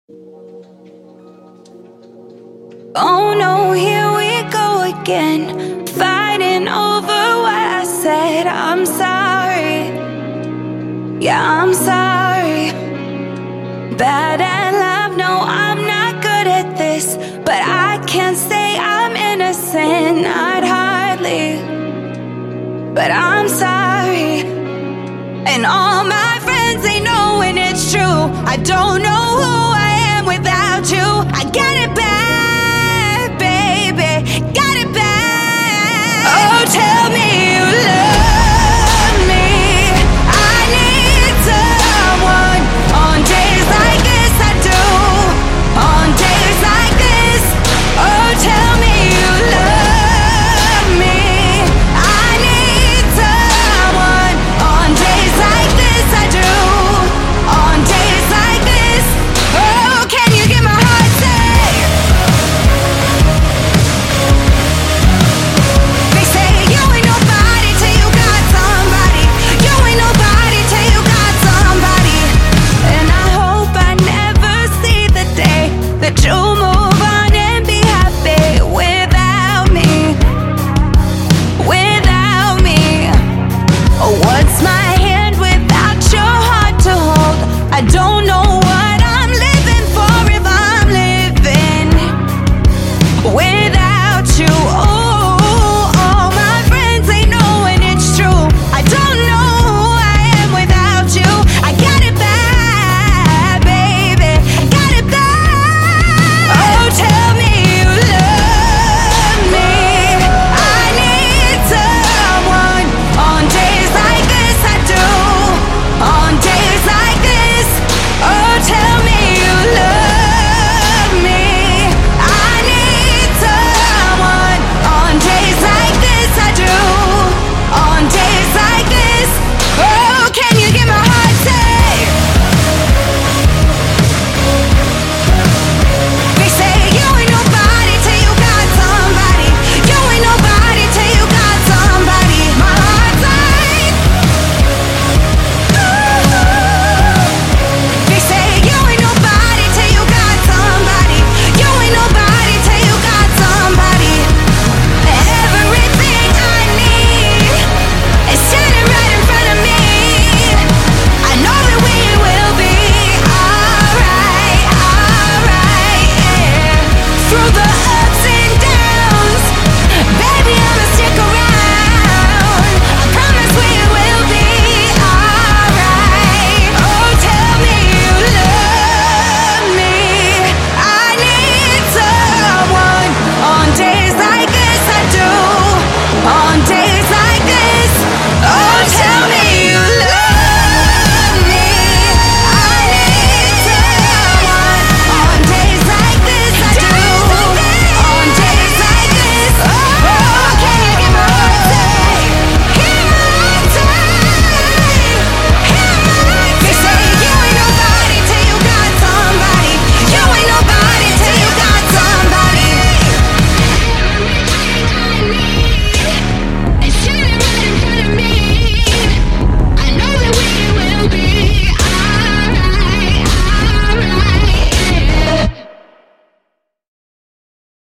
Oh no, here we go again, fighting over what I said. I'm sorry, yeah, I'm sorry. Bad at love, no, I'm not good at this, but I can't say I'm innocent, not hardly. But I'm sorry, and all my friends, they know when it's true. I don't know